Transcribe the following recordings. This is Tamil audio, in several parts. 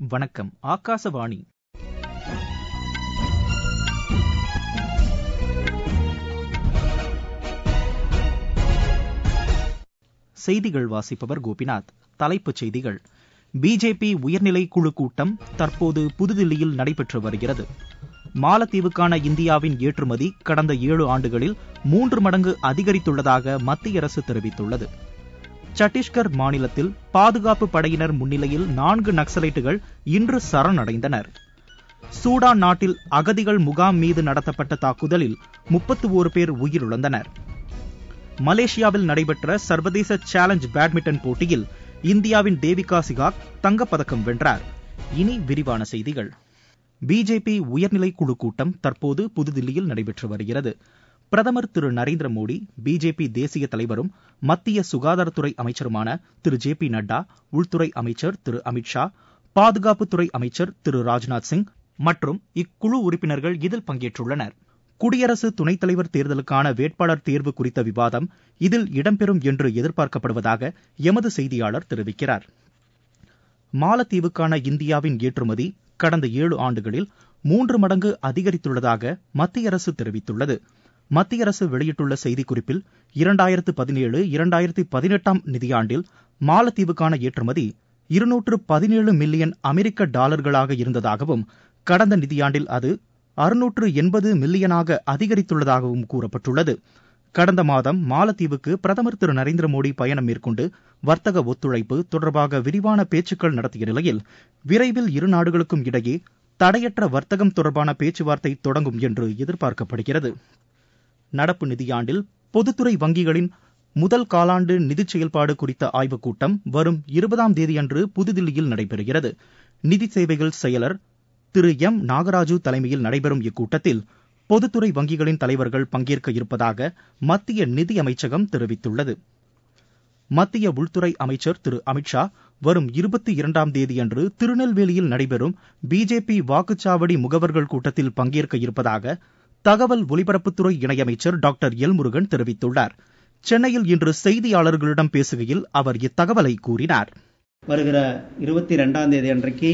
வணக்கம். ஆகாசவாணி. செய்திகள் வாசிப்பவர் கோபிநாத். தலைப்புச் செய்திகள். பிஜேபி உயர்நிலை குழு கூட்டம் தற்போது புதுதில்லியில் நடைபெற்று வருகிறது. மாலத்தீவுக்கான இந்தியாவின் ஏற்றுமதி கடந்த 7 ஆண்டுகளில் 3 மடங்கு அதிகரித்துள்ளதாக மத்திய அரசு தெரிவித்துள்ளது. சத்தீஸ்கர் மாநிலத்தில் பாதுகாப்பு படையினர் முன்னிலையில் 4 நக்சலைட்டுகள் இன்று சரணடைந்தனர். சூடான் நாட்டில் அகதிகள் முகாம் மீது நடத்தப்பட்ட தாக்குதலில் 31 பேர் உயிரிழந்தனர். மலேசியாவில் நடைபெற்ற சர்வதேச சேலஞ்ச் பேட்மிண்டன் போட்டியில் இந்தியாவின் தேவிகா சிகாக் தங்கப்பதக்கம் வென்றார். இனி விரிவான செய்திகள். பிஜேபி உயர்நிலை குழு கூட்டம் தற்போது புதுதில்லியில் நடைபெற்று வருகிறது. பிரதமர் திரு நரேந்திர மோடி, பிஜேபி தேசிய தலைவரும் மத்திய சுகாதாரத்துறை அமைச்சருமான திரு ஜே பி நட்டா, உள்துறை அமைச்சர் திரு அமித்ஷா, பாதுகாப்புத்துறை அமைச்சர் திரு ராஜ்நாத் சிங் மற்றும் இக்குழு உறுப்பினர்கள் இதில் பங்கேற்றுள்ளனர். குடியரசு துணைத் தலைவர் தேர்தலுக்கான வேட்பாளர் தேர்வு குறித்த விவாதம் இதில் இடம்பெறும் என்று எதிர்பார்க்கப்படுவதாக எமது செய்தியாளர் தெரிவிக்கிறார். மாலத்தீவுக்கான இந்தியாவின் ஏற்றுமதி கடந்த 7 ஆண்டுகளில் 3 மடங்கு அதிகரித்துள்ளதாக மத்திய அரசு தெரிவித்துள்ளது. மத்திய அரசு வெளியிட்டுள்ள செய்திக்குறிப்பில் 2017-2018 நிதியாண்டில் மாலத்தீவுக்கான ஏற்றுமதி $217 மில்லியன் அமெரிக்க இருந்ததாகவும் கடந்த நிதியாண்டில் அது $680 மில்லியனாக அதிகரித்துள்ளதாகவும் கூறப்பட்டுள்ளது. கடந்த மாதம் மாலத்தீவுக்கு பிரதமர் திரு நரேந்திர மோடி பயணம் மேற்கொண்டு வர்த்தக ஒத்துழைப்பு தொடர்பாக விரிவான பேச்சுக்கள் நடத்திய நிலையில் விரைவில் இரு நாடுகளுக்கும் இடையே தடையற்ற வர்த்தகம் தொடர்பான பேச்சுவார்த்தை தொடங்கும் என்று எதிர்பார்க்கப்படுகிறது. நடப்பு நிதியாண்டில் பொதுத்துறை வங்கிகளின் முதல் காலாண்டு நிதி செயல்பாடு குறித்த ஆய்வுக் கூட்டம் வரும் 20ஆம் தேதியன்று புதுதில்லியில் நடைபெறுகிறது. நிதி சேவைகள் செயலர் திரு எம் நாகராஜு தலைமையில் நடைபெறும் இக்கூட்டத்தில் பொதுத்துறை வங்கிகளின் தலைவர்கள் பங்கேற்க இருப்பதாக மத்திய நிதி அமைச்சகம் தெரிவித்துள்ளது. மத்திய உள்துறை அமைச்சர் திரு அமித்ஷா வரும் 22ஆம் தேதியன்று திருநெல்வேலியில் நடைபெறும் பிஜேபி வாக்குச்சாவடி முகவர்கள் கூட்டத்தில் பங்கேற்க இருப்பதாக தகவல் ஒலிபரப்புத்துறை இணையமைச்சர் டாக்டர் எல் முருகன் தெரிவித்துள்ளார். சென்னையில் இன்று செய்தியாளர்களிடம் பேசுகையில் அவர் இத்தகவலை கூறினார். வருகிற 22ஆம் தேதி அன்றைக்கு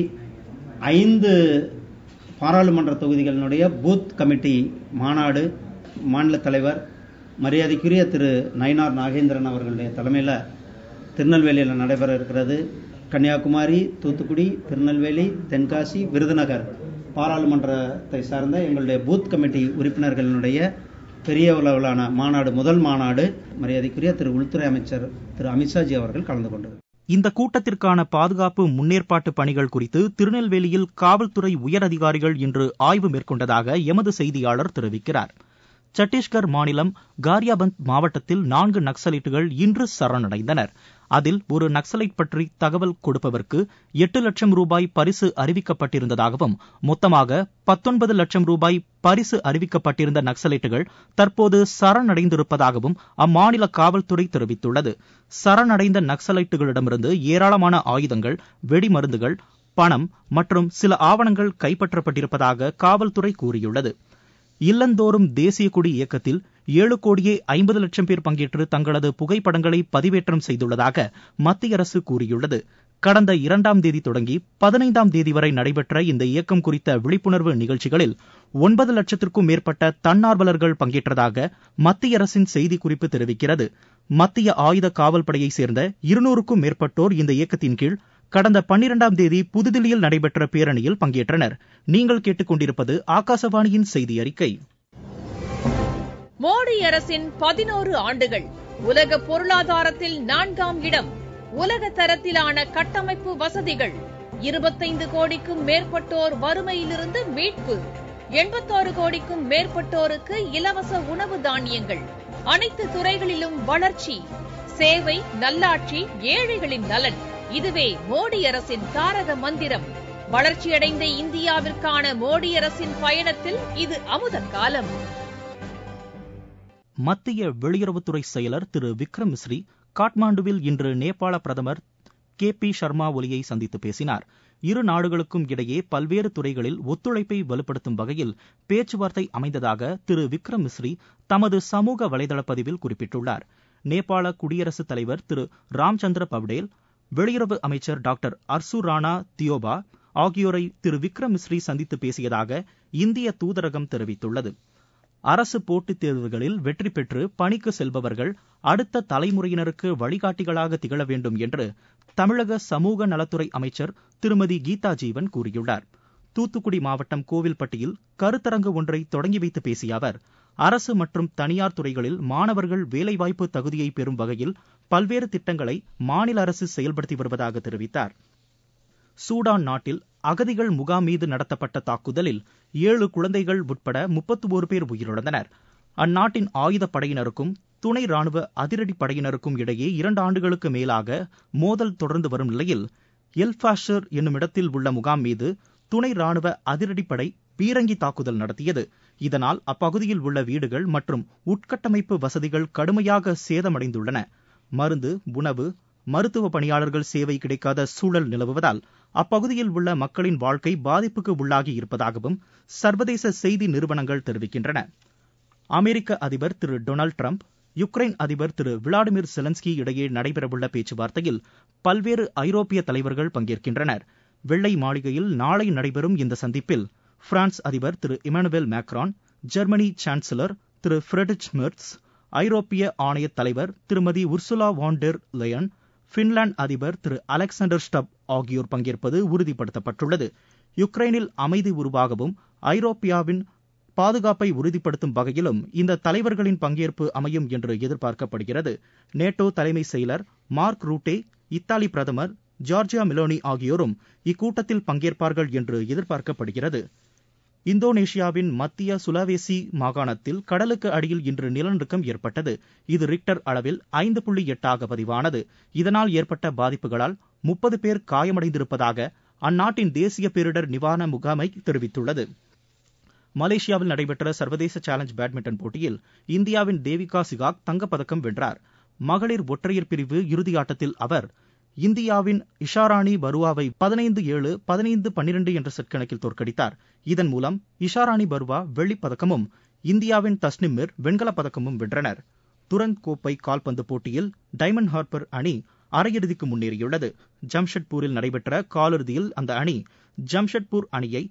5 பாராளுமன்ற தொகுதிகளினுடைய பூத் கமிட்டி மாநாடு மாநில தலைவர் மரியாதைக்குரிய திரு நயினார் நாகேந்திரன் அவர்களுடைய தலைமையில் திருநெல்வேலியில் நடைபெற இருக்கிறது. கன்னியாகுமரி, தூத்துக்குடி, திருநெல்வேலி, தென்காசி, விருதுநகர் பாராளுமன்றத்தை சார்ந்த எங்களுடைய பூத் கமிட்டி உறுப்பினர்களினுடைய பெரிய அளவிலான மாநாடு, முதல் மாநாடு. மரியாதைக்குரிய திரு உள்துறை அமைச்சர் திரு அமித்ஷாஜி அவர்கள் கலந்து கொண்டார். இந்த கூட்டத்திற்கான பாதுகாப்பு முன்னேற்பாட்டு பணிகள் குறித்து திருநெல்வேலியில் காவல்துறை உயர் அதிகாரிகள் இன்று ஆய்வு மேற்கொண்டதாக எமது செய்தியாளர் தெரிவிக்கிறார். சத்தீஸ்கர் மாநிலம் காரியாபந்த் மாவட்டத்தில் 4 நக்சலைட்டுகள் இன்று சரணடைந்தனர். அதில் ஒரு நக்சலைட் பற்றி தகவல் கொடுப்பவருக்கு 8 லட்சம் ரூபாய் பரிசு அறிவிக்கப்பட்டிருந்ததாகவும் மொத்தமாக 19 லட்சம் ரூபாய் பரிசு அறிவிக்கப்பட்டிருந்த நக்சலைட்டுகள் தற்போது சரணடைந்திருப்பதாகவும் அம்மாநில காவல்துறை தெரிவித்துள்ளது. சரணடைந்த நக்சலைட்டுகளிடமிருந்து ஏராளமான ஆயுதங்கள், வெடிமருந்துகள், பணம் மற்றும் சில ஆவணங்கள் கைப்பற்றப்பட்டிருப்பதாக காவல்துறை கூறியுள்ளது. இல்லந்தோறும் தேசிய கொடி இயக்கத்தில் 7,50,00,000 பேர் பங்கேற்று தங்களது புகைப்படங்களை பதிவேற்றம் செய்துள்ளதாக மத்திய அரசு கூறியுள்ளது. கடந்த 2ஆம் தேதி தொடங்கி 15ஆம் தேதி வரை நடைபெற்ற இந்த இயக்கம் குறித்த விழிப்புணர்வு நிகழ்ச்சிகளில் 9 லட்சத்திற்கும் மேற்பட்ட தன்னார்வலர்கள் பங்கேற்றதாக மத்திய அரசின் செய்திக்குறிப்பு தெரிவிக்கிறது. மத்திய ஆயுத காவல் படையை சேர்ந்த 200க்கும் மேற்பட்டோர் இந்த இயக்கத்தின் கீழ் கடந்த 12ஆம் தேதி புதுதில்லியில் நடைபெற்ற பேரணியில் பங்கேற்றனர். நீங்கள் கேட்டுக்கொண்டிருப்பது ஆகாசவாணியின் செய்தி அறிக்கை. மோடி அரசின் 11 ஆண்டுகள். உலக பொருளாதாரத்தில் 4ஆம் இடம். உலக தரத்திலான கட்டமைப்பு வசதிகள். 25 கோடிக்கும் மேற்பட்டோர் வறுமையிலிருந்து மீட்பு. 86 கோடிக்கும் மேற்பட்டோருக்கு இலவச உணவு தானியங்கள். அனைத்து துறைகளிலும் வளர்ச்சி. சேவை, நல்லாட்சி, ஏழைகளின் நலன். இதுவே மோடி அரசின் தாரக மந்திரம். வளர்ச்சியடைந்த இந்தியாவிற்கான மோடி அரசின் பயணத்தில் இது அமுத காலம். மத்திய வெளியுறவுத்துறை செயலர் திரு விக்ரம் மிஸ்ரி காட்மாண்டுவில் இன்று நேபாள பிரதமர் KP சர்மா ஒலியை சந்தித்து பேசினார். இரு நாடுகளுக்கும் இடையே பல்வேறு துறைகளில் ஒத்துழைப்பை வலுப்படுத்தும் வகையில் பேச்சுவார்த்தை அமைந்ததாக திரு விக்ரம் மிஸ்ரி தமது சமூக வலைதள பதிவில் குறிப்பிட்டுள்ளார். நேபாள குடியரசுத் தலைவர் திரு ராம்சந்திர பவ்டேல், வெளியுறவு அமைச்சர் டாக்டர் அர்சு ராணா தியோபா ஆகியோரை திரு விக்ரம் மிஸ்ரி சந்தித்து பேசியதாக இந்திய தூதரகம் தெரிவித்துள்ளது. அரசு போட்டித் தேர்வுகளில் வெற்றி பெற்று பணிக்கு செல்பவர்கள் அடுத்த தலைமுறையினருக்கு வழிகாட்டிகளாக திகழ வேண்டும் என்று தமிழக சமூக நலத்துறை அமைச்சர் திருமதி கீதா ஜீவன் கூறியுள்ளார். தூத்துக்குடி மாவட்டம் கோவில்பட்டியில் கருத்தரங்கு ஒன்றை தொடங்கி வைத்து பேசிய அவர், அரசு மற்றும் தனியார் துறைகளில் மாணவர்கள் வேலைவாய்ப்பு தகுதியை பெறும் வகையில் பல்வேறு திட்டங்களை மாநில அரசு செயல்படுத்தி வருவதாக தெரிவித்தார். சூடான் நாட்டில் அகதிகள் முகாம் மீது நடத்தப்பட்ட தாக்குதலில் 7 குழந்தைகள் உட்பட 31 பேர் உயிரிழந்தனர். அந்நாட்டின் ஆயுதப்படையினருக்கும் துணை ராணுவ அதிரடி படையினருக்கும் இடையே 2 ஆண்டுகளுக்கு மேலாக மோதல் தொடர்ந்து வரும் நிலையில் எல்பாஷர் என்னும் இடத்தில் உள்ள முகாம் மீது துணை ராணுவ அதிரடிப்படை பீரங்கி தாக்குதல் நடத்தியது. இதனால் அப்பகுதியில் உள்ள வீடுகள் மற்றும் உட்கட்டமைப்பு வசதிகள் கடுமையாக சேதமடைந்துள்ளன. மருந்து, உணவு, மருத்துவ பணியாளர்கள் சேவை கிடைக்காத சூழல் நிலவுவதால் அப்பகுதியில் உள்ள மக்களின் வாழ்க்கை பாதிப்புக்கு உள்ளாகி இருப்பதாகவும் சர்வதேச செய்தி நிறுவனங்கள் தெரிவிக்கின்றன. அமெரிக்க அதிபர் திரு டொனால்டு டிரம்ப், யுக்ரைன் அதிபர் திரு விளாடிமிர் செலன்ஸ்கி இடையே நடைபெறவுள்ள பேச்சுவார்த்தையில் பல்வேறு ஐரோப்பிய தலைவர்கள் பங்கேற்கின்றனர். வெள்ளை மாளிகையில் நாளை நடைபெறும் இந்த சந்திப்பில் பிரான்ஸ் அதிபர் திரு இமானுவேல் மேக்ரான், ஜெர்மனி சான்சலர் திரு ஃபிரெட்ரிச் மெர்ட்ஸ், ஐரோப்பிய ஆணைய தலைவர் திருமதி Ursula von der Leyen, Finland அதிபர் திரு அலெக்சாண்டர் ஸ்டப் ஆகியோர் பங்கேற்பது உறுதிப்படுத்தப்பட்டுள்ளது. யுக்ரைனில் அமைதி உருவாகவும் ஐரோப்பியாவின் பாதுகாப்பை உறுதிப்படுத்தும் வகையிலும் இந்த தலைவர்களின் பங்கேற்பு அமையும் என்று எதிர்பார்க்கப்படுகிறது. நேட்டோ தலைமை செயலர் மார்க் ரூட்டே, இத்தாலி பிரதமர் ஜார்ஜியா மெலோனி ஆகியோரும் இக்கூட்டத்தில் பங்கேற்பார்கள் என்று எதிர்பார்க்கப்படுகிறது. இந்தோனேஷியாவின் மத்திய சுலாவேசி மாகாணத்தில் கடலுக்கு அடியில் இன்று நிலநடுக்கம் ஏற்பட்டது. இது ரிக்டர் அளவில் 5.8 பதிவானது. இதனால் ஏற்பட்ட பாதிப்புகளால் 30 பேர் காயமடைந்திருப்பதாக அந்நாட்டின் தேசிய பேரிடர் நிவாரண முகாமை தெரிவித்துள்ளது. மலேசியாவில் நடைபெற்ற சர்வதேச சேலஞ்ச் பேட்மிண்டன் போட்டியில் இந்தியாவின் தேவிகா சிகாக் தங்கப்பதக்கம் வென்றார். மகளிர் ஒற்றையர் பிரிவு இறுதி ஆட்டத்தில் அவர் இந்தியாவின் இஷாராணி பருவாவை 15-7, 15-12 என்ற செட் கணக்கில் தோற்கடித்தார். இதன் மூலம் இஷாராணி பருவா வெள்ளிப்பதக்கமும் இந்தியாவின் தஸ்னிம் மிர் வெண்கலப் பதக்கமும் வென்றனர். துரந்த் கோப்பை கால்பந்து போட்டியில் டைமண்ட் ஹார்பர் அணி அரையிறுதிக்கு முன்னேறியுள்ளது. ஜம்ஷெட்பூரில் நடைபெற்ற காலிறுதியில் அந்த அணி ஜம்ஷெட்பூர் அணியை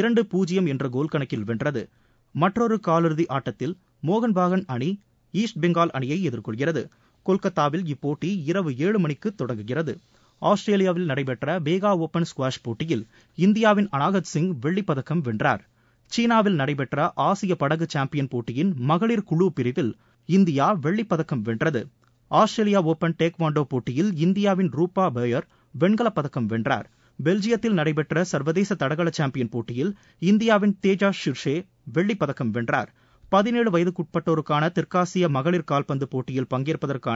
2-0 என்ற கோல் கணக்கில் வென்றது. மற்றொரு காலிறுதி ஆட்டத்தில் மோகன் பாகன் அணி ஈஸ்ட் பெங்கால் அணியை எதிர்கொள்கிறது. கொல்கத்தாவில் இப்போட்டி இரவு 7 மணிக்கு தொடங்குகிறது. ஆஸ்திரேலியாவில் நடைபெற்ற பேகா ஓபன் ஸ்குவாஷ் போட்டியில் இந்தியாவின் அனாகத் சிங் வெள்ளிப்பதக்கம் வென்றார். சீனாவில் நடைபெற்ற ஆசிய படகு சாம்பியன் போட்டியின் மகளிர் குழு பிரிவில் இந்தியா வெள்ளிப்பதக்கம் வென்றது. ஆஸ்திரேலியா ஓபன் டேக்வாண்டோ போட்டியில் இந்தியாவின் ரூபா பேயர் வெண்கலப் பதக்கம் வென்றார். பெல்ஜியத்தில் நடைபெற்ற சர்வதேச தடகள சாம்பியன் போட்டியில் இந்தியாவின் தேஜா ஷிர்ஷே வெள்ளிப்பதக்கம் வென்றார். 17 வயதுக்குட்பட்டோருக்கான தெற்காசிய மகளிர் கால்பந்து போட்டியில் பங்கேற்பதற்கான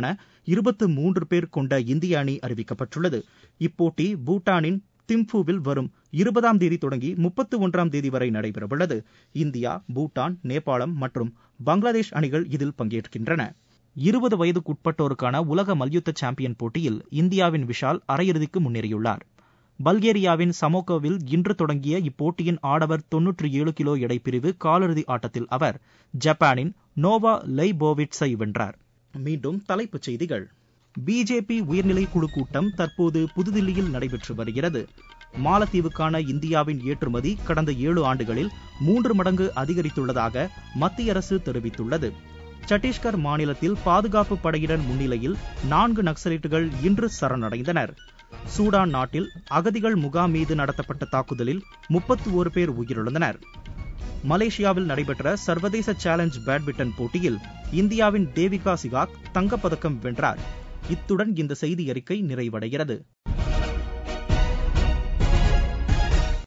23 பேர் கொண்ட இந்திய அணி அறிவிக்கப்பட்டுள்ளது. இப்போட்டி பூட்டானின் திம்புவில் வரும் 20ஆம் தேதி தொடங்கி 31ஆம் தேதி வரை நடைபெறவுள்ளது. இந்தியா, பூட்டான், நேபாளம் மற்றும் பங்களாதேஷ் அணிகள் இதில் பங்கேற்கின்றன. 20 வயதுக்குட்பட்டோருக்கான உலக மல்யுத்த சாம்பியன் போட்டியில் இந்தியாவின் விஷால் அரையிறுதிக்கு முன்னேறியுள்ளார். பல்கேரியாவின் சமோகோவில் இன்று தொடங்கிய இப்போட்டியின் ஆடவர் 97 கிலோ எடை பிரிவு காலிறுதி ஆட்டத்தில் அவர் ஜப்பானின் நோவா லைபோவிட்ஸை வென்றார். மீண்டும் தலைப்புச் செய்திகள். பிஜேபி உயர்நிலை குழு கூட்டம் தற்போது புதுதில்லியில் நடைபெற்று வருகிறது. மாலத்தீவுக்கான இந்தியாவின் ஏற்றுமதி கடந்த 7 ஆண்டுகளில் 3 மடங்கு அதிகரித்துள்ளதாக மத்திய அரசு தெரிவித்துள்ளது. சத்தீஸ்கர் மாநிலத்தில் பாதுகாப்பு படையினர் முன்னிலையில் 4 நக்சலைட்டுகள் இன்று சரணடைந்தனர். சூடான் நாட்டில் அகதிகள் முகாம் மீது நடத்தப்பட்ட தாக்குதலில் 31 பேர் உயிரிழந்தனர். மலேசியாவில் நடைபெற்ற சர்வதேச சேலஞ்ச் பேட்மிண்டன் போட்டியில் இந்தியாவின் தேவிகா சிகாக் தங்கப்பதக்கம் வென்றார். இத்துடன் இந்த செய்தி அறிக்கை நிறைவடைகிறது.